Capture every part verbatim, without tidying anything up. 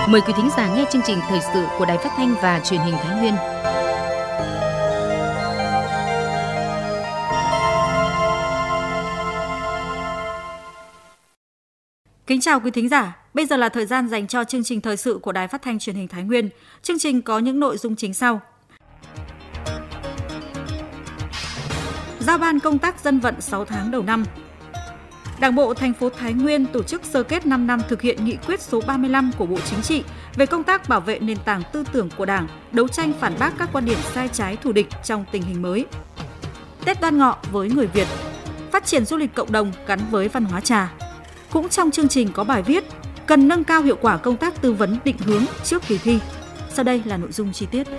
Mời quý thính giả nghe chương trình thời sự của Đài Phát thanh và Truyền hình Thái Nguyên. Kính chào quý thính giả, bây giờ là thời gian dành cho chương trình thời sự của Đài Phát thanh Truyền hình Thái Nguyên. Chương trình có những nội dung chính sau. Giao ban công tác dân vận sáu tháng đầu năm. Đảng bộ thành phố Thái Nguyên tổ chức sơ kết năm năm thực hiện nghị quyết số ba mươi lăm của Bộ Chính trị về công tác bảo vệ nền tảng tư tưởng của Đảng, đấu tranh phản bác các quan điểm sai trái thù địch trong tình hình mới. Tết Đoan Ngọ với người Việt, phát triển du lịch cộng đồng gắn với văn hóa trà. Cũng trong chương trình có bài viết cần nâng cao hiệu quả công tác tư vấn định hướng trước kỳ thi. Sau đây là nội dung chi tiết.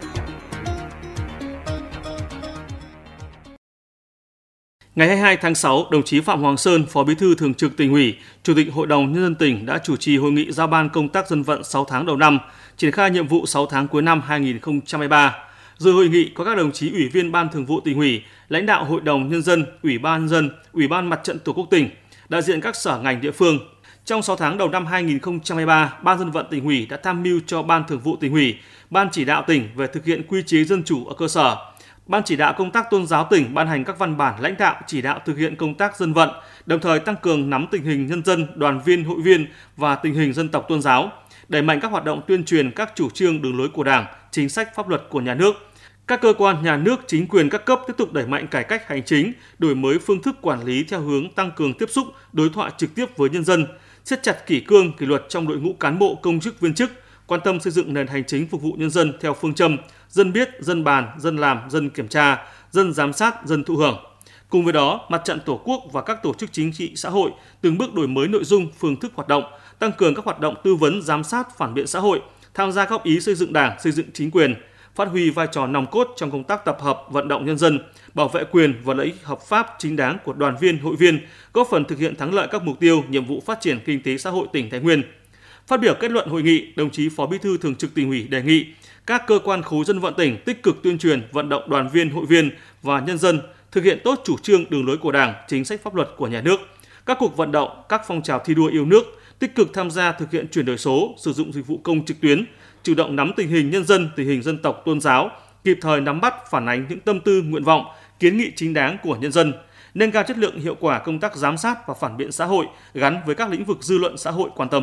Ngày hai mươi hai tháng sáu, đồng chí Phạm Hoàng Sơn, Phó Bí thư Thường trực Tỉnh ủy, Chủ tịch Hội đồng Nhân dân tỉnh đã chủ trì hội nghị giao ban công tác dân vận sáu tháng đầu năm, triển khai nhiệm vụ sáu tháng cuối năm hai nghìn không trăm hai mươi ba. Dự hội nghị có các đồng chí Ủy viên Ban Thường vụ Tỉnh ủy, lãnh đạo Hội đồng Nhân dân, Ủy ban Nhân dân, Ủy ban Mặt trận Tổ quốc tỉnh, đại diện các sở ngành địa phương. Trong sáu tháng đầu năm hai nghìn không trăm hai mươi ba, Ban Dân vận Tỉnh ủy đã tham mưu cho Ban Thường vụ Tỉnh ủy, Ban Chỉ đạo tỉnh về thực hiện quy chế dân chủ ở cơ sở. Ban chỉ đạo công tác tôn giáo tỉnh ban hành các văn bản lãnh đạo chỉ đạo thực hiện công tác dân vận, đồng thời tăng cường nắm tình hình nhân dân, đoàn viên, hội viên và tình hình dân tộc tôn giáo, đẩy mạnh các hoạt động tuyên truyền các chủ trương đường lối của Đảng, chính sách pháp luật của nhà nước. Các cơ quan nhà nước, chính quyền các cấp tiếp tục đẩy mạnh cải cách hành chính, đổi mới phương thức quản lý theo hướng tăng cường tiếp xúc, đối thoại trực tiếp với nhân dân, siết chặt kỷ cương, kỷ luật trong đội ngũ cán bộ, công chức, viên chức, quan tâm xây dựng nền hành chính phục vụ nhân dân theo phương châm dân biết, dân bàn, dân làm, dân kiểm tra, dân giám sát, dân thụ hưởng. Cùng với đó, Mặt trận Tổ quốc và các tổ chức chính trị xã hội từng bước đổi mới nội dung, phương thức hoạt động, tăng cường các hoạt động tư vấn, giám sát, phản biện xã hội, tham gia góp ý xây dựng Đảng, xây dựng chính quyền, phát huy vai trò nòng cốt trong công tác tập hợp, vận động nhân dân, bảo vệ quyền và lợi ích hợp pháp chính đáng của đoàn viên, hội viên, góp phần thực hiện thắng lợi các mục tiêu, nhiệm vụ phát triển kinh tế xã hội tỉnh Thái Nguyên. Phát biểu kết luận hội nghị, đồng chí Phó Bí thư Thường trực Tỉnh ủy đề nghị các cơ quan khối dân vận tỉnh tích cực tuyên truyền, vận động đoàn viên, hội viên và nhân dân thực hiện tốt chủ trương đường lối của Đảng, chính sách pháp luật của nhà nước. Các cuộc vận động, các phong trào thi đua yêu nước tích cực tham gia thực hiện chuyển đổi số, sử dụng dịch vụ công trực tuyến, chủ động nắm tình hình nhân dân, tình hình dân tộc tôn giáo, kịp thời nắm bắt, phản ánh những tâm tư, nguyện vọng, kiến nghị chính đáng của nhân dân, nâng cao chất lượng hiệu quả công tác giám sát và phản biện xã hội gắn với các lĩnh vực dư luận xã hội quan tâm.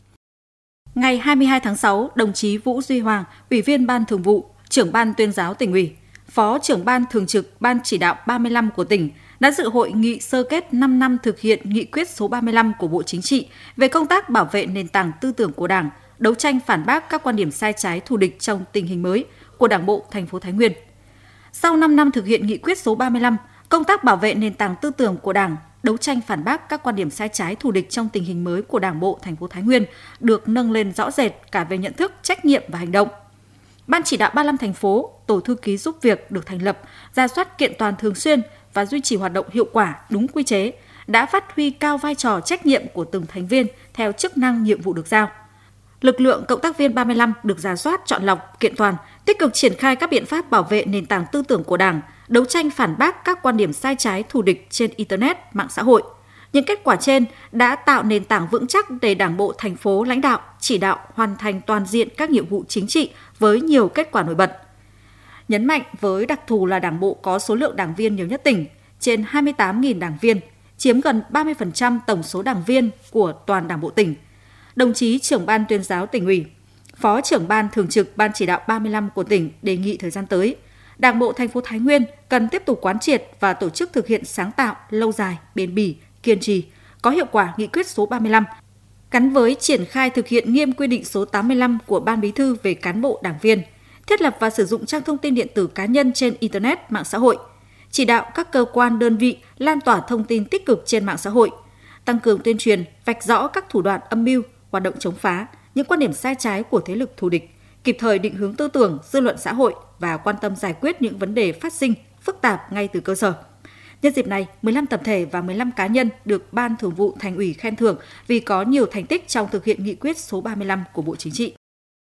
Ngày hai mươi hai tháng sáu, đồng chí Vũ Duy Hoàng, Ủy viên Ban Thường vụ, Trưởng Ban Tuyên giáo Tỉnh ủy, Phó Trưởng Ban Thường trực Ban Chỉ đạo ba mươi lăm của tỉnh đã dự hội nghị sơ kết năm năm thực hiện nghị quyết số ba mươi lăm của Bộ Chính trị về công tác bảo vệ nền tảng tư tưởng của Đảng, đấu tranh phản bác các quan điểm sai trái thù địch trong tình hình mới của Đảng bộ thành phố Thái Nguyên. Sau năm năm thực hiện nghị quyết số ba mươi lăm, công tác bảo vệ nền tảng tư tưởng của Đảng, đấu tranh phản bác các quan điểm sai trái thù địch trong tình hình mới của Đảng bộ thành phố Thái Nguyên được nâng lên rõ rệt cả về nhận thức, trách nhiệm và hành động. Ban chỉ đạo ba mươi lăm thành phố, tổ thư ký giúp việc được thành lập, rà soát kiện toàn thường xuyên và duy trì hoạt động hiệu quả, đúng quy chế, đã phát huy cao vai trò trách nhiệm của từng thành viên theo chức năng nhiệm vụ được giao. Lực lượng cộng tác viên ba mươi lăm được rà soát, chọn lọc, kiện toàn, tích cực triển khai các biện pháp bảo vệ nền tảng tư tưởng của Đảng, đấu tranh phản bác các quan điểm sai trái thù địch trên Internet, mạng xã hội. Những kết quả trên đã tạo nền tảng vững chắc để Đảng bộ thành phố lãnh đạo, chỉ đạo hoàn thành toàn diện các nhiệm vụ chính trị với nhiều kết quả nổi bật. Nhấn mạnh với đặc thù là Đảng bộ có số lượng đảng viên nhiều nhất tỉnh, trên hai mươi tám nghìn đảng viên, chiếm gần ba mươi phần trăm tổng số đảng viên của toàn Đảng bộ tỉnh. Đồng chí Trưởng Ban Tuyên giáo Tỉnh ủy, Phó Trưởng Ban Thường trực Ban Chỉ đạo ba mươi lăm của tỉnh đề nghị thời gian tới, Đảng bộ thành phố Thái Nguyên cần tiếp tục quán triệt và tổ chức thực hiện sáng tạo, lâu dài, bền bỉ, kiên trì, có hiệu quả nghị quyết số ba mươi lăm, gắn với triển khai thực hiện nghiêm quy định số tám mươi lăm của Ban Bí thư về cán bộ đảng viên, thiết lập và sử dụng trang thông tin điện tử cá nhân trên Internet, mạng xã hội, chỉ đạo các cơ quan đơn vị lan tỏa thông tin tích cực trên mạng xã hội, tăng cường tuyên truyền, vạch rõ các thủ đoạn âm mưu, hoạt động chống phá, những quan điểm sai trái của thế lực thù địch, kịp thời định hướng tư tưởng, dư luận xã hội và quan tâm giải quyết những vấn đề phát sinh, phức tạp ngay từ cơ sở. Nhân dịp này, mười lăm tập thể và mười lăm cá nhân được Ban Thường vụ Thành ủy khen thưởng vì có nhiều thành tích trong thực hiện nghị quyết số ba mươi lăm của Bộ Chính trị.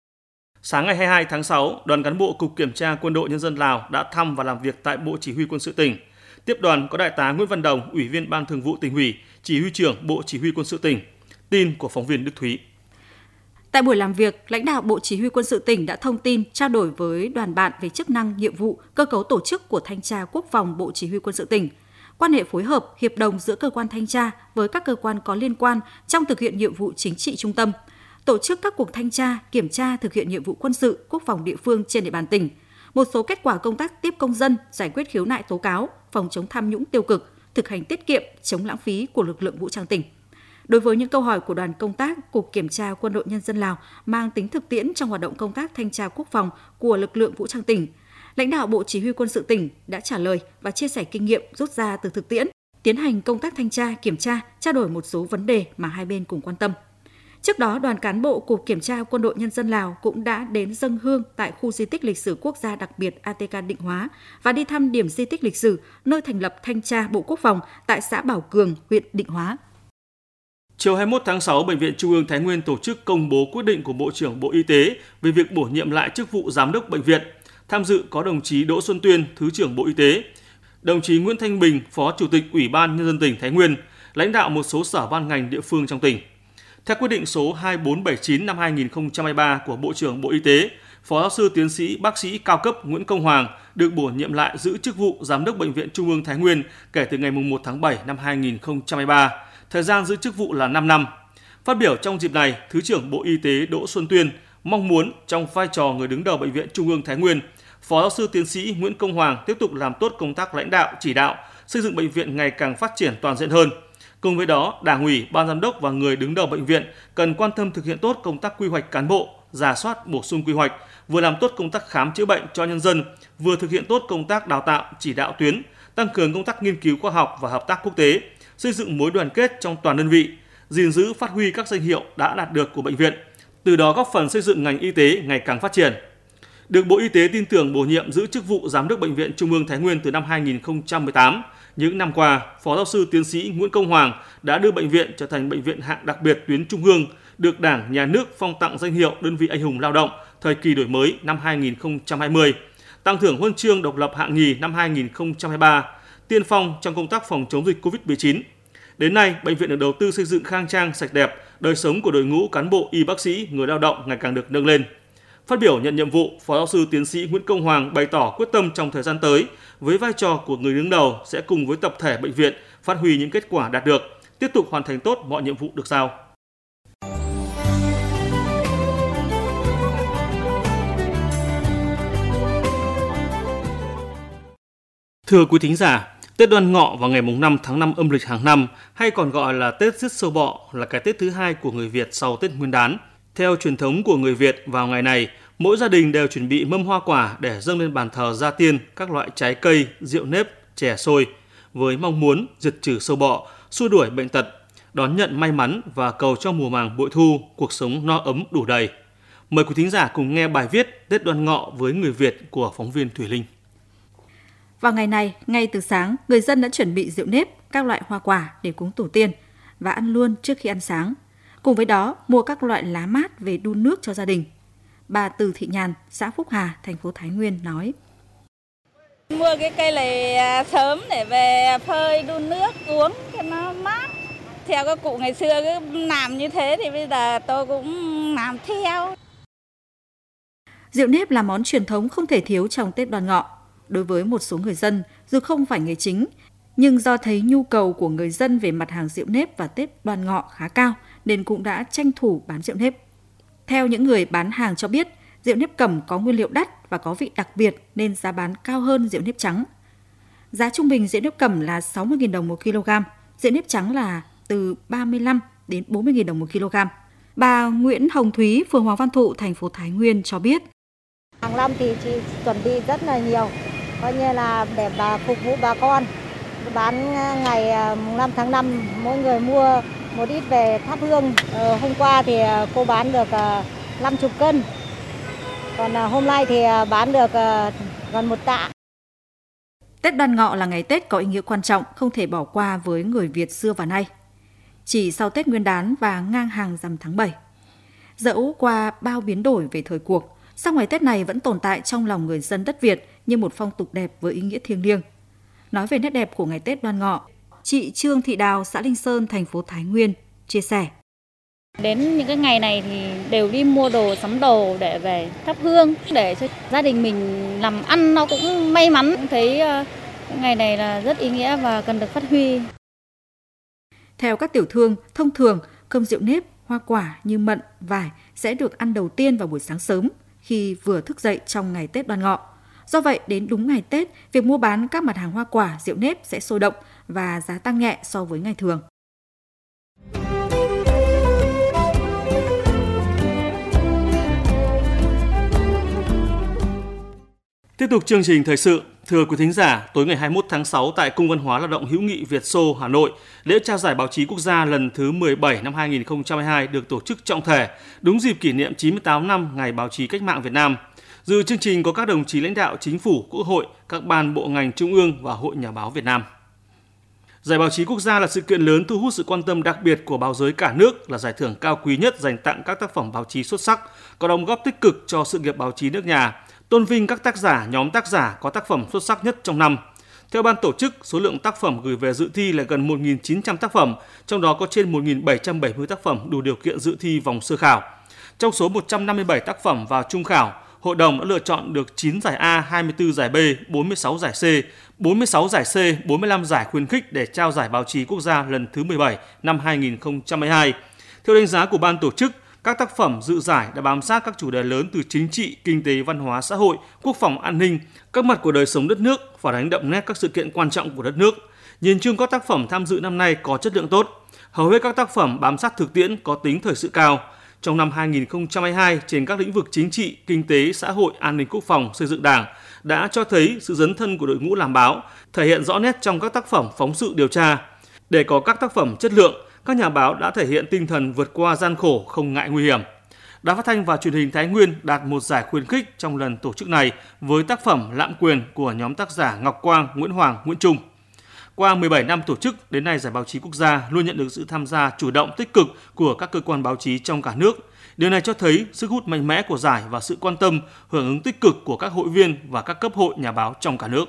Sáng ngày hai mươi hai tháng sáu, đoàn cán bộ Cục Kiểm tra Quân đội Nhân dân Lào đã thăm và làm việc tại Bộ Chỉ huy Quân sự tỉnh. Tiếp đoàn có Đại tá Nguyễn Văn Đồng, Ủy viên Ban Thường vụ Tỉnh ủy, Chỉ huy trưởng Bộ Chỉ huy Quân sự tỉnh. Tin của phóng viên Đức Thúy. Tại buổi làm việc, lãnh đạo Bộ Chỉ huy Quân sự tỉnh đã thông tin, trao đổi với đoàn bạn về chức năng, nhiệm vụ, cơ cấu tổ chức của Thanh tra Quốc phòng Bộ Chỉ huy Quân sự tỉnh, quan hệ phối hợp, hiệp đồng giữa cơ quan thanh tra với các cơ quan có liên quan trong thực hiện nhiệm vụ chính trị trung tâm, tổ chức các cuộc thanh tra, kiểm tra thực hiện nhiệm vụ quân sự, quốc phòng địa phương trên địa bàn tỉnh, một số kết quả công tác tiếp công dân, giải quyết khiếu nại tố cáo, phòng chống tham nhũng tiêu cực, thực hành tiết kiệm, chống lãng phí của lực lượng vũ trang tỉnh. Đối với những câu hỏi của đoàn công tác, Cục Kiểm tra Quân đội Nhân dân Lào mang tính thực tiễn trong hoạt động công tác thanh tra quốc phòng của lực lượng vũ trang tỉnh, lãnh đạo Bộ Chỉ huy Quân sự tỉnh đã trả lời và chia sẻ kinh nghiệm rút ra từ thực tiễn, tiến hành công tác thanh tra, kiểm tra, trao đổi một số vấn đề mà hai bên cùng quan tâm. Trước đó, đoàn cán bộ Cục Kiểm tra Quân đội Nhân dân Lào cũng đã đến dâng hương tại khu di tích lịch sử quốc gia đặc biệt a tê ca Định Hóa và đi thăm điểm di tích lịch sử nơi thành lập Thanh tra Bộ Quốc phòng tại xã Bảo Cường, huyện Định Hóa. Chiều hai mươi mốt tháng sáu, Bệnh viện Trung ương Thái Nguyên tổ chức công bố quyết định của Bộ trưởng Bộ Y tế về việc bổ nhiệm lại chức vụ Giám đốc Bệnh viện. Tham dự có đồng chí Đỗ Xuân Tuyên, Thứ trưởng Bộ Y tế, đồng chí Nguyễn Thanh Bình, Phó Chủ tịch Ủy ban Nhân dân tỉnh Thái Nguyên, lãnh đạo một số sở ban ngành địa phương trong tỉnh. Theo quyết định số hai bốn bảy chín năm hai nghìn không trăm hai mươi ba của Bộ trưởng Bộ Y tế, Phó giáo sư tiến sĩ bác sĩ cao cấp Nguyễn Công Hoàng được bổ nhiệm lại giữ chức vụ Giám đốc Bệnh viện Trung ương Thái Nguyên kể từ ngày một tháng bảy năm hai nghìn không trăm hai mươi ba. Thời gian giữ chức vụ là năm năm. Phát biểu trong dịp này, Thứ trưởng Bộ Y tế Đỗ Xuân Tuyên mong muốn trong vai trò người đứng đầu Bệnh viện Trung ương Thái Nguyên, Phó giáo sư tiến sĩ Nguyễn Công Hoàng tiếp tục làm tốt công tác lãnh đạo, chỉ đạo, xây dựng bệnh viện ngày càng phát triển toàn diện hơn. Cùng với đó, Đảng ủy, Ban giám đốc và người đứng đầu bệnh viện cần quan tâm thực hiện tốt công tác quy hoạch cán bộ, rà soát bổ sung quy hoạch, vừa làm tốt công tác khám chữa bệnh cho nhân dân, vừa thực hiện tốt công tác đào tạo, chỉ đạo tuyến, tăng cường công tác nghiên cứu khoa học và hợp tác quốc tế, xây dựng mối đoàn kết trong toàn đơn vị, gìn giữ phát huy các danh hiệu đã đạt được của bệnh viện, từ đó góp phần xây dựng ngành y tế ngày càng phát triển. Được Bộ Y tế tin tưởng bổ nhiệm giữ chức vụ Giám đốc Bệnh viện Trung ương Thái Nguyên từ năm hai nghìn không trăm mười tám, những năm qua, Phó giáo sư tiến sĩ Nguyễn Công Hoàng đã đưa bệnh viện trở thành bệnh viện hạng đặc biệt tuyến trung ương, được Đảng, Nhà nước phong tặng danh hiệu đơn vị anh hùng lao động thời kỳ đổi mới năm hai nghìn không trăm hai mươi, tặng thưởng huân chương độc lập hạng nhì năm hai nghìn không trăm hai mươi ba, tiên phong trong công tác phòng chống dịch covid mười chín. Đến nay, bệnh viện được đầu tư xây dựng khang trang, sạch đẹp, đời sống của đội ngũ cán bộ, y bác sĩ, người lao động ngày càng được nâng lên. Phát biểu nhận nhiệm vụ, Phó giáo sư tiến sĩ Nguyễn Công Hoàng bày tỏ quyết tâm trong thời gian tới, với vai trò của người đứng đầu sẽ cùng với tập thể bệnh viện phát huy những kết quả đạt được, tiếp tục hoàn thành tốt mọi nhiệm vụ được giao. Thưa quý thính giả, Tết Đoan Ngọ vào ngày năm tháng năm âm lịch hàng năm, hay còn gọi là Tết Rước Sâu Bọ, là cái Tết thứ hai của người Việt sau Tết Nguyên đán. Theo truyền thống của người Việt, vào ngày này, mỗi gia đình đều chuẩn bị mâm hoa quả để dâng lên bàn thờ gia tiên các loại trái cây, rượu nếp, chè xôi, với mong muốn diệt trừ sâu bọ, xua đuổi bệnh tật, đón nhận may mắn và cầu cho mùa màng bội thu, cuộc sống no ấm đủ đầy. Mời quý thính giả cùng nghe bài viết Tết Đoan Ngọ với người Việt của phóng viên Thủy Linh. Vào ngày này, ngay từ sáng, người dân đã chuẩn bị rượu nếp, các loại hoa quả để cúng tổ tiên và ăn luôn trước khi ăn sáng. Cùng với đó, mua các loại lá mát về đun nước cho gia đình. Bà Từ Thị Nhàn, xã Phúc Hà, thành phố Thái Nguyên nói: Mua cái cây này sớm để về phơi đun nước uống cho nó mát. Theo các cụ ngày xưa cứ làm như thế thì bây giờ tôi cũng làm theo. Rượu nếp là món truyền thống không thể thiếu trong Tết Đoan Ngọ. Đối với một số người dân, dù không phải nghề chính, nhưng do thấy nhu cầu của người dân về mặt hàng rượu nếp và Tết Đoan Ngọ khá cao, nên cũng đã tranh thủ bán rượu nếp. Theo những người bán hàng cho biết, rượu nếp cẩm có nguyên liệu đắt và có vị đặc biệt nên giá bán cao hơn rượu nếp trắng. Giá trung bình rượu nếp cẩm là sáu mươi nghìn đồng một kg, rượu nếp trắng là từ ba mươi lăm đến bốn mươi nghìn đồng một kg. Bà Nguyễn Hồng Thúy, phường Hoàng Văn Thụ, thành phố Thái Nguyên cho biết: Hàng năm thì chị chuẩn bị rất là nhiều, coi như là để bà phục vụ bà con. Bán ngày năm tháng năm, mỗi người mua một ít về thắp hương. Ờ, hôm qua thì cô bán được năm mươi cân, còn hôm nay thì bán được gần một tạ. Tết Đoan Ngọ là ngày Tết có ý nghĩa quan trọng, không thể bỏ qua với người Việt xưa và nay. Chỉ sau Tết Nguyên đán và ngang hàng rằm tháng bảy. Dẫu qua bao biến đổi về thời cuộc, song ngày Tết này vẫn tồn tại trong lòng người dân đất Việt như một phong tục đẹp với ý nghĩa thiêng liêng. Nói về nét đẹp của ngày Tết Đoan Ngọ, chị Trương Thị Đào, xã Linh Sơn, thành phố Thái Nguyên chia sẻ: Đến những cái ngày này thì đều đi mua đồ, sắm đồ để về thắp hương, để cho gia đình mình làm ăn nó cũng may mắn. Thấy ngày này là rất ý nghĩa và cần được phát huy. Theo các tiểu thương, thông thường cơm rượu nếp, hoa quả như mận, vải sẽ được ăn đầu tiên vào buổi sáng sớm khi vừa thức dậy trong ngày Tết Đoan Ngọ. Do vậy, đến đúng ngày Tết, việc mua bán các mặt hàng hoa quả, rượu nếp sẽ sôi động và giá tăng nhẹ so với ngày thường. Tiếp tục chương trình thời sự, thưa quý thính giả, tối ngày hai mươi mốt tháng sáu tại Cung Văn hóa Lao động Hữu nghị Việt Xô, Hà Nội, lễ trao giải báo chí quốc gia lần thứ mười bảy năm hai nghìn không trăm hai mươi hai được tổ chức trọng thể, đúng dịp kỷ niệm chín mươi tám năm Ngày Báo chí Cách mạng Việt Nam. Dự chương trình có các đồng chí lãnh đạo Chính phủ, Quốc hội, các ban bộ ngành trung ương và Hội Nhà báo Việt Nam. Giải báo chí quốc gia là sự kiện lớn thu hút sự quan tâm đặc biệt của báo giới cả nước, là giải thưởng cao quý nhất dành tặng các tác phẩm báo chí xuất sắc, có đóng góp tích cực cho sự nghiệp báo chí nước nhà, tôn vinh các tác giả, nhóm tác giả có tác phẩm xuất sắc nhất trong năm. Theo ban tổ chức, số lượng tác phẩm gửi về dự thi là gần một nghìn chín trăm tác phẩm, trong đó có trên một nghìn bảy trăm bảy mươi tác phẩm đủ điều kiện dự thi vòng sơ khảo. Trong số một trăm năm mươi bảy tác phẩm vào trung khảo, Hội đồng đã lựa chọn được chín giải A, hai mươi tư giải B, bốn mươi sáu giải C, bốn mươi sáu giải C, bốn mươi lăm giải khuyến khích để trao giải báo chí quốc gia lần thứ mười bảy năm hai nghìn không trăm hai mươi hai. Theo đánh giá của ban tổ chức, các tác phẩm dự giải đã bám sát các chủ đề lớn từ chính trị, kinh tế, văn hóa, xã hội, quốc phòng, an ninh, các mặt của đời sống đất nước, phản ánh đậm nét các sự kiện quan trọng của đất nước. Nhìn chung các tác phẩm tham dự năm nay có chất lượng tốt. Hầu hết các tác phẩm bám sát thực tiễn, có tính thời sự cao. Trong năm hai nghìn không trăm hai mươi hai, trên các lĩnh vực chính trị, kinh tế, xã hội, an ninh quốc phòng, xây dựng Đảng đã cho thấy sự dấn thân của đội ngũ làm báo, thể hiện rõ nét trong các tác phẩm phóng sự điều tra. Để có các tác phẩm chất lượng, các nhà báo đã thể hiện tinh thần vượt qua gian khổ, không ngại nguy hiểm. Đài Phát thanh và Truyền hình Thái Nguyên đạt một giải khuyến khích trong lần tổ chức này với tác phẩm Lạm quyền của nhóm tác giả Ngọc Quang, Nguyễn Hoàng, Nguyễn Trung. Qua mười bảy năm tổ chức, đến nay giải báo chí quốc gia luôn nhận được sự tham gia chủ động tích cực của các cơ quan báo chí trong cả nước. Điều này cho thấy sức hút mạnh mẽ của giải và sự quan tâm, hưởng ứng tích cực của các hội viên và các cấp hội nhà báo trong cả nước.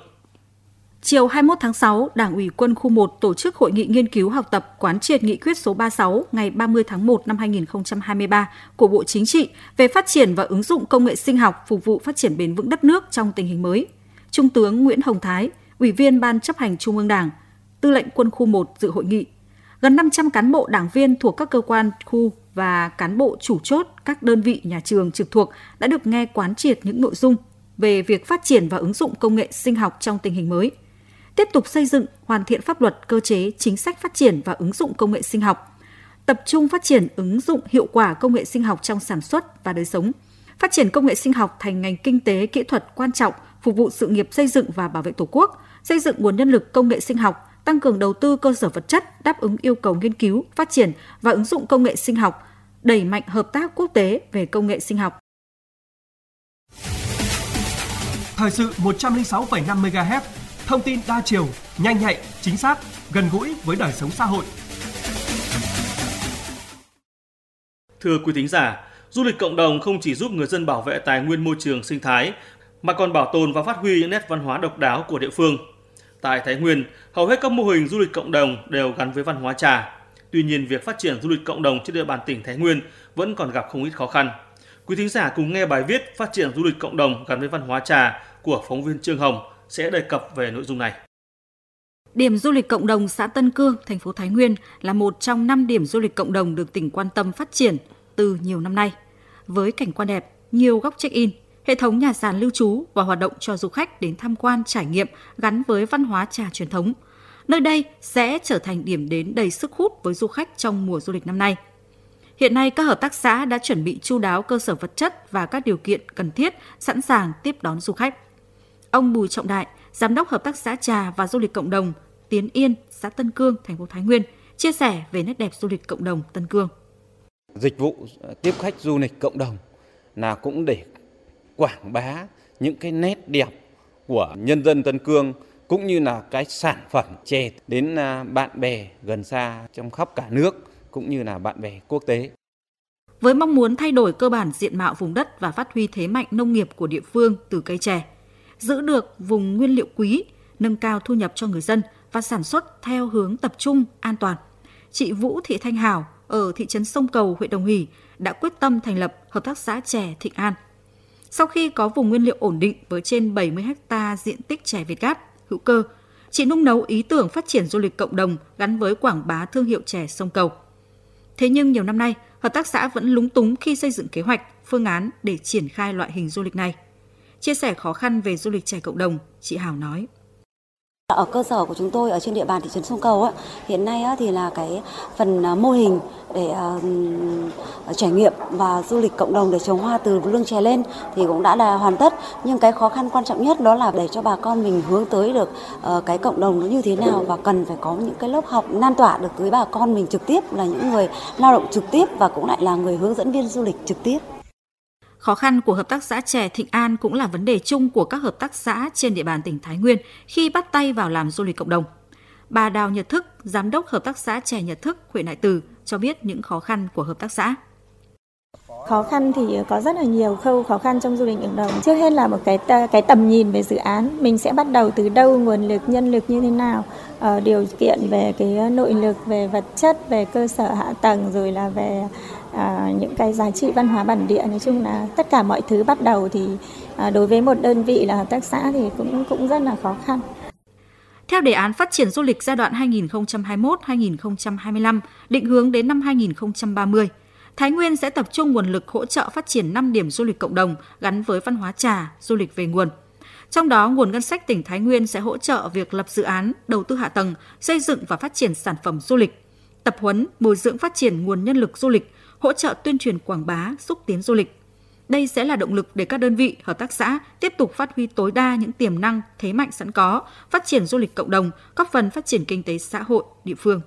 Chiều hai mươi mốt tháng sáu, Đảng ủy Quân khu một tổ chức hội nghị nghiên cứu học tập quán triệt nghị quyết số ba mươi sáu ngày ba mươi tháng một năm hai nghìn không trăm hai mươi ba của Bộ Chính trị về phát triển và ứng dụng công nghệ sinh học phục vụ phát triển bền vững đất nước trong tình hình mới. Trung tướng Nguyễn Hồng Thái, Ủy viên Ban chấp hành Trung ương Đảng, Tư lệnh Quân khu một dự hội nghị. Gần năm trăm cán bộ đảng viên thuộc các cơ quan khu và cán bộ chủ chốt các đơn vị nhà trường trực thuộc đã được nghe quán triệt những nội dung về việc phát triển và ứng dụng công nghệ sinh học trong tình hình mới. Tiếp tục xây dựng, hoàn thiện pháp luật, cơ chế, chính sách phát triển và ứng dụng công nghệ sinh học. Tập trung phát triển ứng dụng hiệu quả công nghệ sinh học trong sản xuất và đời sống. Phát triển công nghệ sinh học thành ngành kinh tế, kỹ thuật quan trọng, phục vụ sự nghiệp xây dựng và bảo vệ Tổ quốc, xây dựng nguồn nhân lực công nghệ sinh học, tăng cường đầu tư cơ sở vật chất, đáp ứng yêu cầu nghiên cứu, phát triển và ứng dụng công nghệ sinh học, đẩy mạnh hợp tác quốc tế về công nghệ sinh học. Thời sự một trăm lẻ sáu phẩy năm mê ga héc, thông tin đa chiều, nhanh nhạy, chính xác, gần gũi với đời sống xã hội. Thưa quý thính giả, du lịch cộng đồng không chỉ giúp người dân bảo vệ tài nguyên môi trường sinh thái, mà còn bảo tồn và phát huy những nét văn hóa độc đáo của địa phương. Tại Thái Nguyên, hầu hết các mô hình du lịch cộng đồng đều gắn với văn hóa trà. Tuy nhiên, việc phát triển du lịch cộng đồng trên địa bàn tỉnh Thái Nguyên vẫn còn gặp không ít khó khăn. Quý thính giả cùng nghe bài viết Phát triển du lịch cộng đồng gắn với văn hóa trà của phóng viên Trương Hồng sẽ đề cập về nội dung này. Điểm du lịch cộng đồng xã Tân Cương, thành phố Thái Nguyên là một trong năm điểm du lịch cộng đồng được tỉnh quan tâm phát triển từ nhiều năm nay. Với cảnh quan đẹp, nhiều góc check-in, hệ thống nhà sàn lưu trú và hoạt động cho du khách đến tham quan trải nghiệm gắn với văn hóa trà truyền thống. Nơi đây sẽ trở thành điểm đến đầy sức hút với du khách trong mùa du lịch năm nay. Hiện nay, các hợp tác xã đã chuẩn bị chu đáo cơ sở vật chất và các điều kiện cần thiết sẵn sàng tiếp đón du khách. Ông Bùi Trọng Đại, Giám đốc Hợp tác xã Trà và Du lịch Cộng đồng Tiến Yên, xã Tân Cương, thành phố Thái Nguyên, chia sẻ về nét đẹp du lịch cộng đồng Tân Cương. Dịch vụ tiếp khách du lịch cộng đồng là cũng để quảng bá những cái nét đẹp của nhân dân Tân Cương, cũng như là cái sản phẩm chè đến bạn bè gần xa trong khắp cả nước, cũng như là bạn bè quốc tế. Với mong muốn thay đổi cơ bản diện mạo vùng đất và phát huy thế mạnh nông nghiệp của địa phương từ cây chè, giữ được vùng nguyên liệu quý, nâng cao thu nhập cho người dân và sản xuất theo hướng tập trung, an toàn, chị Vũ Thị Thanh Hảo ở thị trấn Sông Cầu, huyện Đồng Hỷ đã quyết tâm thành lập Hợp tác xã chè Thịnh An. Sau khi có vùng nguyên liệu ổn định với trên bảy mươi héc ta diện tích chè Việt Gáp hữu cơ, chị nung nấu ý tưởng phát triển du lịch cộng đồng gắn với quảng bá thương hiệu chè Sông Cầu. Thế nhưng nhiều năm nay, hợp tác xã vẫn lúng túng khi xây dựng kế hoạch, phương án để triển khai loại hình du lịch này. Chia sẻ khó khăn về du lịch chè cộng đồng, chị Hảo nói. Ở cơ sở của chúng tôi ở trên địa bàn thị trấn Sông Cầu á, hiện nay á, thì là cái phần mô hình để uh, trải nghiệm và du lịch cộng đồng để trồng hoa từ lương chè lên thì cũng đã là hoàn tất. Nhưng cái khó khăn quan trọng nhất đó là để cho bà con mình hướng tới được uh, cái cộng đồng nó như thế nào và cần phải có những cái lớp học lan tỏa được tới bà con mình trực tiếp, là những người lao động trực tiếp và cũng lại là người hướng dẫn viên du lịch trực tiếp. Khó khăn của Hợp tác xã chè Thịnh An cũng là vấn đề chung của các hợp tác xã trên địa bàn tỉnh Thái Nguyên khi bắt tay vào làm du lịch cộng đồng. Bà Đào Nhật Thức, Giám đốc Hợp tác xã chè Nhật Thức, huyện Đại Từ cho biết những khó khăn của hợp tác xã. Khó khăn thì có rất là nhiều khâu khó khăn trong du lịch cộng đồng. Trước hết là một cái cái tầm nhìn về dự án, mình sẽ bắt đầu từ đâu, nguồn lực, nhân lực như thế nào, ờ, điều kiện về cái nội lực, về vật chất, về cơ sở hạ tầng, rồi là về à, những cái giá trị văn hóa bản địa. Nói chung là tất cả mọi thứ bắt đầu thì à, đối với một đơn vị là hợp tác xã thì cũng cũng rất là khó khăn. Theo đề án phát triển du lịch giai đoạn hai nghìn không trăm hai mươi mốt đến hai nghìn không trăm hai mươi lăm, định hướng đến năm hai nghìn không trăm ba mươi, Thái Nguyên sẽ tập trung nguồn lực hỗ trợ phát triển năm điểm du lịch cộng đồng gắn với văn hóa trà, du lịch về nguồn. Trong đó, nguồn ngân sách tỉnh Thái Nguyên sẽ hỗ trợ việc lập dự án, đầu tư hạ tầng, xây dựng và phát triển sản phẩm du lịch, tập huấn, bồi dưỡng phát triển nguồn nhân lực du lịch, hỗ trợ tuyên truyền quảng bá, xúc tiến du lịch. Đây sẽ là động lực để các đơn vị, hợp tác xã tiếp tục phát huy tối đa những tiềm năng, thế mạnh sẵn có, phát triển du lịch cộng đồng, góp phần phát triển kinh tế xã hội địa phương.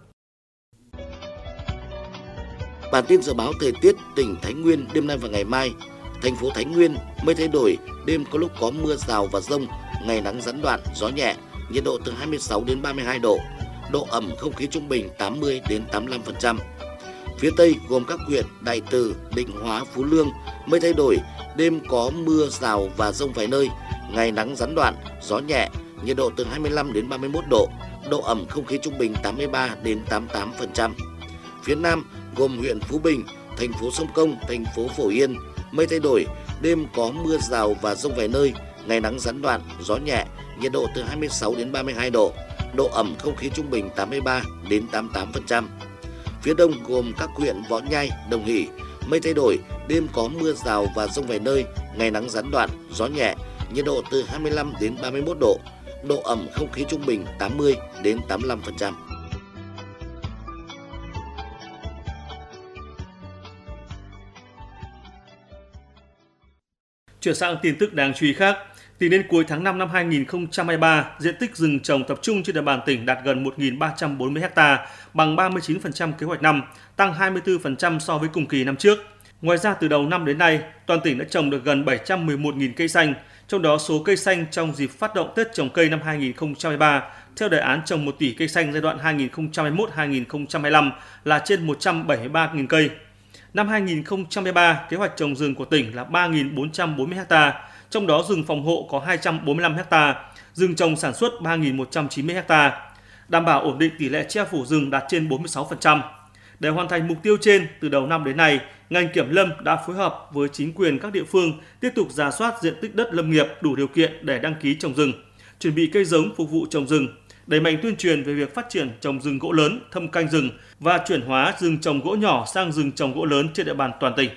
Bản tin dự báo thời tiết tỉnh Thái Nguyên đêm nay và ngày mai. Thành phố Thái Nguyên mây thay đổi, đêm có lúc có mưa rào và dông, ngày nắng gián đoạn, gió nhẹ, nhiệt độ từ hai mươi sáu đến ba mươi hai độ, độ ẩm không khí trung bình tám mươi đến tám mươi lăm phần trăm. Phía Tây gồm các huyện Đại Từ, Định Hóa, Phú Lương, mây thay đổi, đêm có mưa rào và dông vài nơi, ngày nắng gián đoạn, gió nhẹ, nhiệt độ từ hai mươi lăm đến ba mươi mốt độ, độ ẩm không khí trung bình tám mươi ba đến tám mươi tám phần trăm. Phía Nam gồm huyện Phú Bình, thành phố Sông Công, thành phố Phổ Yên, mây thay đổi, đêm có mưa rào và dông vài nơi, ngày nắng gián đoạn, gió nhẹ, nhiệt độ từ hai mươi sáu đến ba mươi hai độ, độ ẩm không khí trung bình tám mươi ba đến tám mươi tám phần trăm. Phía Đông gồm các huyện Võ Nhai, Đồng Hỷ, mây thay đổi, đêm có mưa rào và dông vài nơi, ngày nắng gián đoạn, gió nhẹ, nhiệt độ từ hai mươi lăm đến ba mươi mốt độ, độ ẩm không khí trung bình tám mươi đến tám mươi lăm phần trăm. Chuyển sang tin tức đáng chú ý khác, tính đến cuối tháng năm năm hai nghìn không trăm hai mươi ba, diện tích rừng trồng tập trung trên địa bàn tỉnh đạt gần một nghìn ba trăm bốn mươi héc ta, bằng ba mươi chín phần trăm kế hoạch năm, tăng hai mươi tư phần trăm so với cùng kỳ năm trước. Ngoài ra, từ đầu năm đến nay, toàn tỉnh đã trồng được gần bảy trăm mười một nghìn cây xanh, trong đó số cây xanh trong dịp phát động Tết trồng cây năm hai nghìn không trăm hai mươi ba theo đề án trồng một tỷ cây xanh giai đoạn hai nghìn không trăm hai mươi mốt đến hai nghìn không trăm hai mươi lăm là trên một trăm bảy mươi ba nghìn cây. Năm hai nghìn không trăm hai mươi ba, kế hoạch trồng rừng của tỉnh là ba nghìn bốn trăm bốn mươi héc ta, trong đó rừng phòng hộ có hai trăm bốn mươi lăm héc ta, rừng trồng sản xuất ba nghìn một trăm chín mươi héc ta. Đảm bảo ổn định tỷ lệ che phủ rừng đạt trên bốn mươi sáu phần trăm. Để hoàn thành mục tiêu trên, từ đầu năm đến nay, ngành kiểm lâm đã phối hợp với chính quyền các địa phương tiếp tục rà soát diện tích đất lâm nghiệp đủ điều kiện để đăng ký trồng rừng, chuẩn bị cây giống phục vụ trồng rừng, đẩy mạnh tuyên truyền về việc phát triển trồng rừng gỗ lớn, thâm canh rừng và chuyển hóa rừng trồng gỗ nhỏ sang rừng trồng gỗ lớn trên địa bàn toàn tỉnh.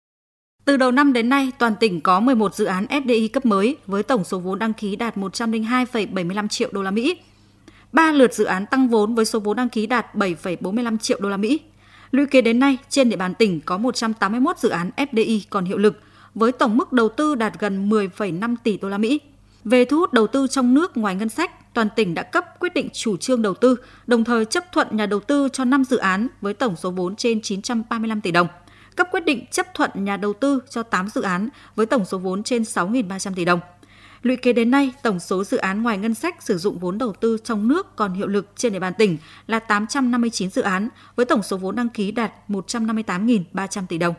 Từ đầu năm đến nay, toàn tỉnh có mười một dự án ép đê i cấp mới với tổng số vốn đăng ký đạt một trăm lẻ hai phẩy bảy mươi lăm triệu đô la Mỹ. ba lượt dự án tăng vốn với số vốn đăng ký đạt bảy phẩy bốn mươi lăm triệu đô la Mỹ. Lũy kế đến nay, trên địa bàn tỉnh có một trăm tám mươi mốt dự án ép đê i còn hiệu lực với tổng mức đầu tư đạt gần mười phẩy năm tỷ đô la Mỹ. Về thu hút đầu tư trong nước ngoài ngân sách, toàn tỉnh đã cấp quyết định chủ trương đầu tư, đồng thời chấp thuận nhà đầu tư cho năm dự án với tổng số vốn trên chín trăm ba mươi lăm tỷ đồng, cấp quyết định chấp thuận nhà đầu tư cho tám dự án với tổng số vốn trên sáu nghìn ba trăm tỷ đồng. Lũy kế đến nay, tổng số dự án ngoài ngân sách sử dụng vốn đầu tư trong nước còn hiệu lực trên địa bàn tỉnh là tám trăm năm mươi chín dự án với tổng số vốn đăng ký đạt một trăm năm mươi tám nghìn ba trăm tỷ đồng.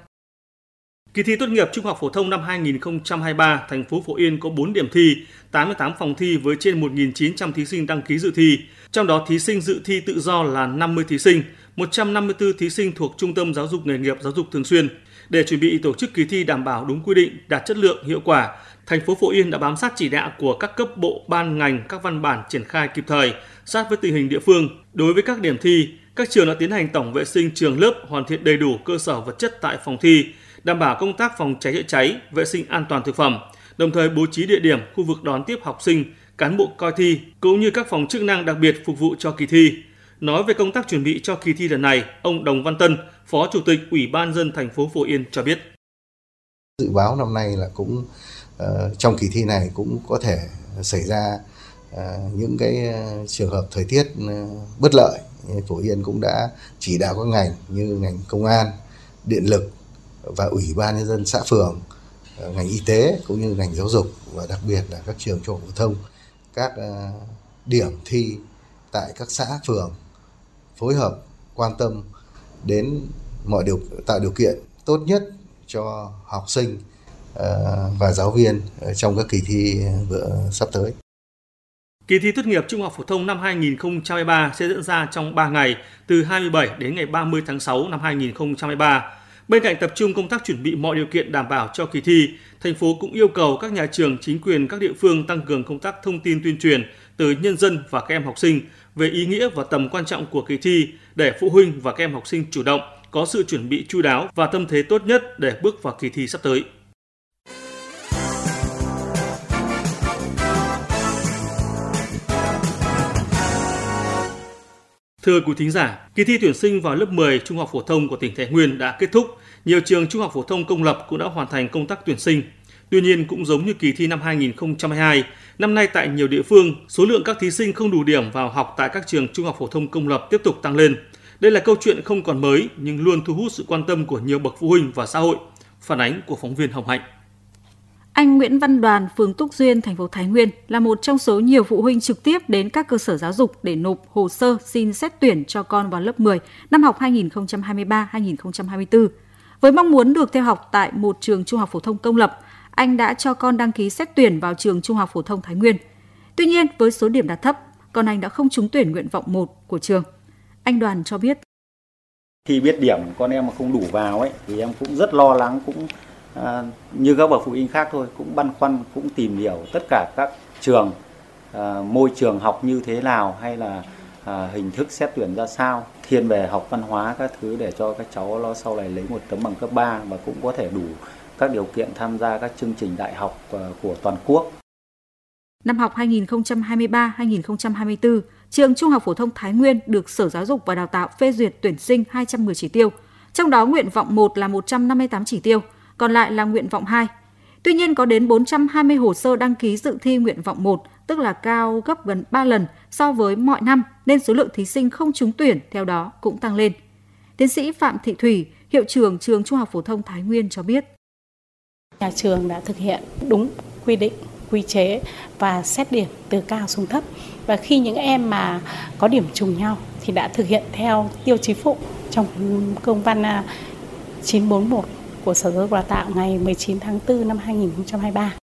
Kỳ thi tốt nghiệp trung học phổ thông năm hai nghìn không trăm hai mươi ba, thành phố Phổ Yên có bốn điểm thi, tám mươi tám phòng thi với trên một nghìn chín trăm thí sinh đăng ký dự thi. Trong đó thí sinh dự thi tự do là năm mươi thí sinh, một trăm năm mươi tư thí sinh thuộc Trung tâm Giáo dục Nghề nghiệp Giáo dục Thường xuyên. Để chuẩn bị tổ chức kỳ thi đảm bảo đúng quy định, đạt chất lượng, hiệu quả, thành phố Phổ Yên đã bám sát chỉ đạo của các cấp bộ, ban, ngành, các văn bản triển khai kịp thời, sát với tình hình địa phương. Đối với các điểm thi, các trường đã tiến hành tổng vệ sinh trường lớp, hoàn thiện đầy đủ cơ sở vật chất tại phòng thi, đảm bảo công tác phòng cháy chữa cháy, vệ sinh an toàn thực phẩm, đồng thời bố trí địa điểm, khu vực đón tiếp học sinh, cán bộ coi thi cũng như các phòng chức năng đặc biệt phục vụ cho kỳ thi. Nói về công tác chuẩn bị cho kỳ thi lần này, ông Đồng Văn Tân, Phó Chủ tịch Ủy ban nhân dân thành phố Phổ Yên cho biết. Dự báo năm nay là cũng uh, trong kỳ thi này cũng có thể xảy ra uh, những cái trường hợp thời tiết uh, bất lợi. Phổ Yên cũng đã chỉ đạo các ngành như ngành công an, điện lực và Ủy ban nhân dân xã phường, uh, ngành y tế cũng như ngành giáo dục và đặc biệt là các trường trung học phổ thông, các uh, điểm thi tại các xã phường phối hợp quan tâm đến mọi điều tạo điều kiện tốt nhất cho học sinh uh, và giáo viên trong các kỳ thi vừa sắp tới. Kỳ thi tốt nghiệp trung học phổ thông năm hai nghìn không trăm hai mươi ba sẽ diễn ra trong ba ngày, từ hai mươi bảy đến ngày ba mươi tháng sáu năm hai nghìn không trăm hai mươi ba. Bên cạnh tập trung công tác chuẩn bị mọi điều kiện đảm bảo cho kỳ thi, thành phố cũng yêu cầu các nhà trường, chính quyền các địa phương tăng cường công tác thông tin tuyên truyền tới nhân dân và các em học sinh về ý nghĩa và tầm quan trọng của kỳ thi để phụ huynh và các em học sinh chủ động, có sự chuẩn bị chu đáo và tâm thế tốt nhất để bước vào kỳ thi sắp tới. Thưa quý thính giả, kỳ thi tuyển sinh vào lớp mười trung học phổ thông của tỉnh Thái Nguyên đã kết thúc. Nhiều trường trung học phổ thông công lập cũng đã hoàn thành công tác tuyển sinh. Tuy nhiên, cũng giống như kỳ thi năm hai nghìn không trăm hai mươi hai, năm nay tại nhiều địa phương, số lượng các thí sinh không đủ điểm vào học tại các trường trung học phổ thông công lập tiếp tục tăng lên. Đây là câu chuyện không còn mới nhưng luôn thu hút sự quan tâm của nhiều bậc phụ huynh và xã hội. Phản ánh của phóng viên Hồng Hạnh. Anh Nguyễn Văn Đoàn, phường Túc Duyên, thành phố Thái Nguyên là một trong số nhiều phụ huynh trực tiếp đến các cơ sở giáo dục để nộp hồ sơ xin xét tuyển cho con vào lớp mười năm học hai nghìn không trăm hai mươi ba hai nghìn không trăm hai mươi tư. Với mong muốn được theo học tại một trường trung học phổ thông công lập, anh đã cho con đăng ký xét tuyển vào trường trung học phổ thông Thái Nguyên. Tuy nhiên, với số điểm đạt thấp, con anh đã không trúng tuyển nguyện vọng một của trường. Anh Đoàn cho biết. Khi biết điểm con em mà không đủ vào ấy, thì em cũng rất lo lắng, cũng à, như các bậc phụ huynh khác thôi, cũng băn khoăn, cũng tìm hiểu tất cả các trường, à, môi trường học như thế nào hay là à, hình thức xét tuyển ra sao, thiên về học văn hóa các thứ để cho các cháu nó sau này lấy một tấm bằng cấp ba và cũng có thể đủ các điều kiện tham gia các chương trình đại học uh, của toàn quốc. Năm học hai nghìn không trăm hai mươi ba hai nghìn không trăm hai mươi tư, trường Trung học phổ thông Thái Nguyên được Sở Giáo dục và Đào tạo phê duyệt tuyển sinh hai trăm mười chỉ tiêu, trong đó nguyện vọng một là một trăm năm mươi tám chỉ tiêu, còn lại là nguyện vọng hai. Tuy nhiên có đến bốn trăm hai mươi hồ sơ đăng ký dự thi nguyện vọng một, tức là cao gấp gần ba lần so với mọi năm, nên số lượng thí sinh không trúng tuyển theo đó cũng tăng lên. Tiến sĩ Phạm Thị Thủy, hiệu trưởng trường Trung học phổ thông Thái Nguyên cho biết. Nhà trường đã thực hiện đúng quy định, quy chế và xét điểm từ cao xuống thấp. Và khi những em mà có điểm trùng nhau thì đã thực hiện theo tiêu chí phụ trong công văn chín bốn mốt của Sở Giáo dục và Đào tạo ngày mười chín tháng tư năm hai nghìn không trăm hai mươi ba.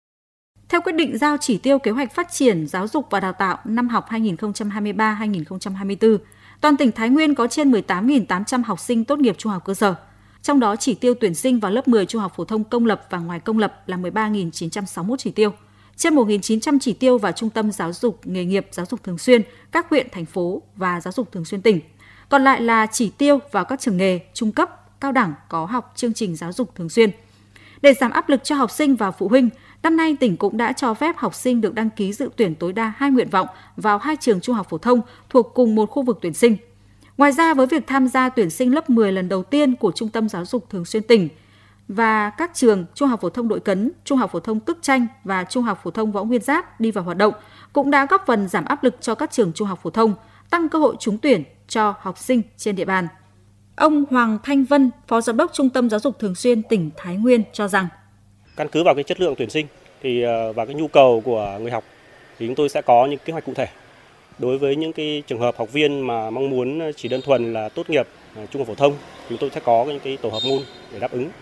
Theo quyết định giao chỉ tiêu kế hoạch phát triển giáo dục và đào tạo năm học hai nghìn không trăm hai mươi ba hai nghìn không trăm hai mươi tư, toàn tỉnh Thái Nguyên có trên mười tám nghìn tám trăm học sinh tốt nghiệp trung học cơ sở. Trong đó chỉ tiêu tuyển sinh vào lớp mười trung học phổ thông công lập và ngoài công lập là mười ba nghìn chín trăm sáu mươi mốt chỉ tiêu, trên một nghìn chín trăm chỉ tiêu vào trung tâm giáo dục nghề nghiệp giáo dục thường xuyên, các huyện, thành phố và giáo dục thường xuyên tỉnh. Còn lại là chỉ tiêu vào các trường nghề, trung cấp, cao đẳng có học chương trình giáo dục thường xuyên. Để giảm áp lực cho học sinh và phụ huynh, năm nay tỉnh cũng đã cho phép học sinh được đăng ký dự tuyển tối đa hai nguyện vọng vào hai trường trung học phổ thông thuộc cùng một khu vực tuyển sinh. Ngoài ra, với việc tham gia tuyển sinh lớp mười lần đầu tiên của Trung tâm Giáo dục Thường xuyên tỉnh và các trường Trung học phổ thông Đội Cấn, Trung học phổ thông Tức Chanh và Trung học phổ thông Võ Nguyên Giáp đi vào hoạt động, cũng đã góp phần giảm áp lực cho các trường trung học phổ thông, tăng cơ hội trúng tuyển cho học sinh trên địa bàn. Ông Hoàng Thanh Vân, Phó Giám đốc Trung tâm Giáo dục Thường xuyên tỉnh Thái Nguyên cho rằng, căn cứ vào cái chất lượng tuyển sinh thì và cái nhu cầu của người học thì chúng tôi sẽ có những kế hoạch cụ thể. Đối với những cái trường hợp học viên mà mong muốn chỉ đơn thuần là tốt nghiệp trung học phổ thông, chúng tôi sẽ có những cái tổ hợp môn để đáp ứng.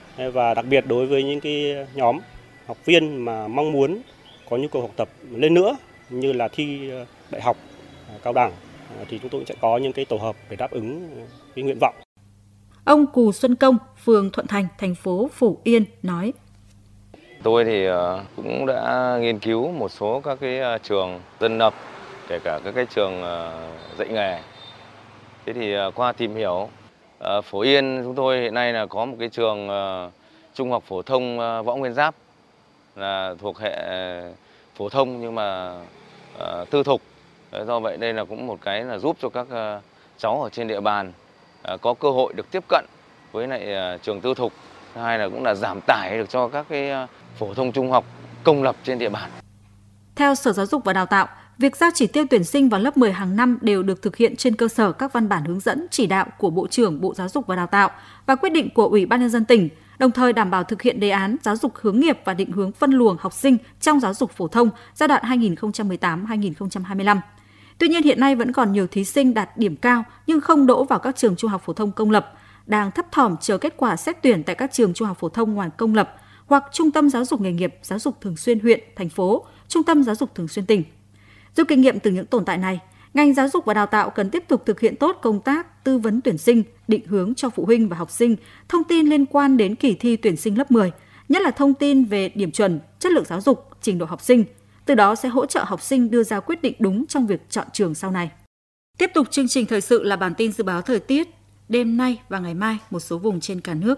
Và đặc biệt đối với những cái nhóm học viên mà mong muốn có nhu cầu học tập lên nữa như là thi đại học, cao đẳng thì chúng tôi sẽ có những cái tổ hợp để đáp ứng cái nguyện vọng. Ông Cù Xuân Công, phường Thuận Thành, thành phố Phổ Yên nói: Tôi thì cũng đã nghiên cứu một số các cái trường dân lập, kể cả các cái trường dạy nghề. Thế thì qua tìm hiểu, Phổ Yên chúng tôi hiện nay là có một cái trường trung học phổ thông Võ Nguyên Giáp là thuộc hệ phổ thông nhưng mà tư thục. Do vậy đây là cũng một cái là giúp cho các cháu ở trên địa bàn có cơ hội được tiếp cận với lại trường tư thục. Thứ hai là cũng là giảm tải được cho các cái phổ thông trung học công lập trên địa bàn. Theo Sở Giáo dục và Đào tạo, việc giao chỉ tiêu tuyển sinh vào lớp mười hàng năm đều được thực hiện trên cơ sở các văn bản hướng dẫn chỉ đạo của Bộ trưởng Bộ Giáo dục và Đào tạo và quyết định của Ủy ban Nhân dân tỉnh, đồng thời đảm bảo thực hiện đề án giáo dục hướng nghiệp và định hướng phân luồng học sinh trong giáo dục phổ thông giai đoạn hai nghìn không trăm mười tám đến hai nghìn không trăm hai mươi lăm. Tuy nhiên hiện nay vẫn còn nhiều thí sinh đạt điểm cao nhưng không đỗ vào các trường trung học phổ thông công lập, đang thấp thỏm chờ kết quả xét tuyển tại các trường trung học phổ thông ngoài công lập hoặc trung tâm giáo dục nghề nghiệp, giáo dục thường xuyên huyện, thành phố, trung tâm giáo dục thường xuyên tỉnh. Rút kinh nghiệm từ những tồn tại này, ngành giáo dục và đào tạo cần tiếp tục thực hiện tốt công tác tư vấn tuyển sinh, định hướng cho phụ huynh và học sinh, thông tin liên quan đến kỳ thi tuyển sinh lớp mười, nhất là thông tin về điểm chuẩn, chất lượng giáo dục, trình độ học sinh. Từ đó sẽ hỗ trợ học sinh đưa ra quyết định đúng trong việc chọn trường sau này. Tiếp tục chương trình thời sự là bản tin dự báo thời tiết đêm nay và ngày mai một số vùng trên cả nước.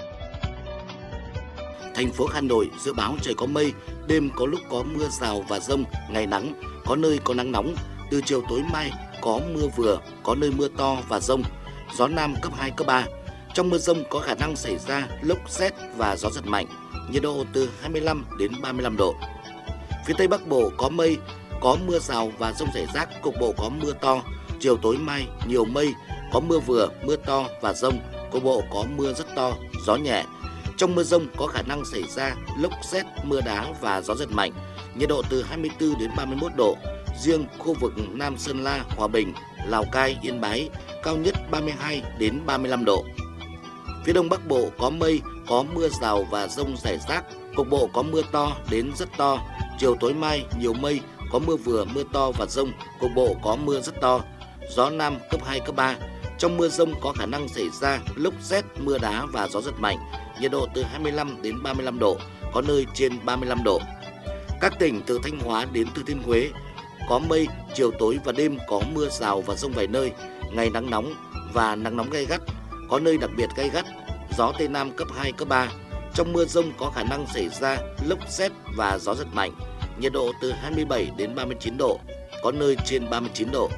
Thành phố Hà Nội dự báo trời có mây, đêm có lúc có mưa rào và dông, ngày nắng, có nơi có nắng nóng. Từ chiều tối mai có mưa vừa, có nơi mưa to và dông. Gió Nam cấp hai, cấp ba. Trong mưa dông có khả năng xảy ra lốc sét và gió giật mạnh. Nhiệt độ từ hai mươi lăm đến ba mươi lăm độ. Phía Tây Bắc Bộ có mây, có mưa rào và dông rải rác, cục bộ có mưa to. Chiều tối mai nhiều mây, có mưa vừa, mưa to và dông, cục bộ có mưa rất to, gió nhẹ. Trong mưa dông có khả năng xảy ra lốc sét, mưa đá và gió giật mạnh. Nhiệt độ từ hai mươi tư đến ba mươi mốt độ. Riêng khu vực Nam Sơn La, Hòa Bình, Lào Cai, Yên Bái cao nhất ba mươi hai đến ba mươi lăm độ. Phía Đông Bắc Bộ có mây, có mưa rào và dông rải rác, cục bộ có mưa to đến rất to. Chiều tối mai nhiều mây, có mưa vừa, mưa to và dông, cục bộ có mưa rất to. Gió Nam cấp hai, cấp ba. Trong mưa dông có khả năng xảy ra lốc sét, mưa đá và gió giật mạnh. Nhiệt độ từ hai mươi lăm đến ba mươi lăm độ, có nơi trên ba mươi lăm độ. Các tỉnh từ Thanh Hóa đến Thừa Thiên Huế có mây, chiều tối và đêm có mưa rào và dông vài nơi, ngày nắng nóng và nắng nóng gay gắt, có nơi đặc biệt gay gắt, gió Tây Nam cấp hai, cấp ba. Trong mưa dông có khả năng xảy ra lốc sét và gió giật mạnh, nhiệt độ từ hai mươi bảy đến ba mươi chín độ, có nơi trên ba mươi chín độ.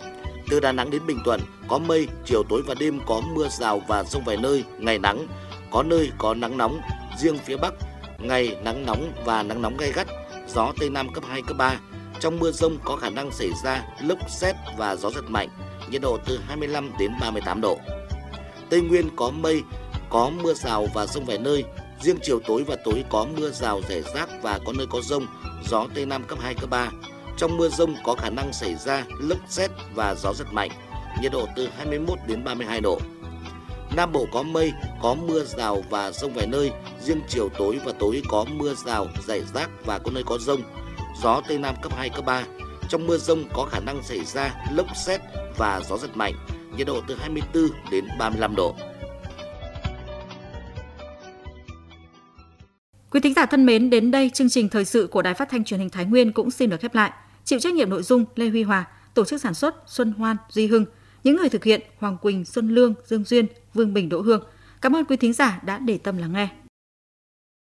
Từ Đà Nẵng đến Bình Thuận có mây, chiều tối và đêm có mưa rào và dông vài nơi, ngày nắng, có nơi có nắng nóng, riêng phía Bắc ngày nắng nóng và nắng nóng gay gắt, gió Tây Nam cấp hai, cấp ba. Trong mưa dông có khả năng xảy ra lốc sét và gió giật mạnh, nhiệt độ từ hai mươi lăm đến ba mươi tám độ. Tây Nguyên có mây, có mưa rào và dông vài nơi, riêng chiều tối và tối có mưa rào rải rác và có nơi có dông, gió Tây Nam cấp hai, cấp ba. Trong mưa dông có khả năng xảy ra lốc sét và gió giật mạnh, nhiệt độ từ hai mươi mốt đến ba mươi hai độ. Nam Bộ có mây, có mưa rào và dông vài nơi, riêng chiều tối và tối có mưa rào rải rác và có nơi có dông, gió Tây Nam cấp hai, cấp ba. Trong mưa dông có khả năng xảy ra lốc sét và gió giật mạnh, nhiệt độ từ hai mươi tư đến ba mươi lăm độ. Quý thính giả thân mến, đến đây chương trình thời sự của Đài Phát thanh Truyền hình Thái Nguyên cũng xin được khép lại. Chịu trách nhiệm nội dung Lê Huy Hòa, tổ chức sản xuất Xuân Hoan, Duy Hưng, những người thực hiện Hoàng Quỳnh, Xuân Lương, Dương Duyên, Vương Bình, Đỗ Hương. Cảm ơn quý thính giả đã để tâm lắng nghe.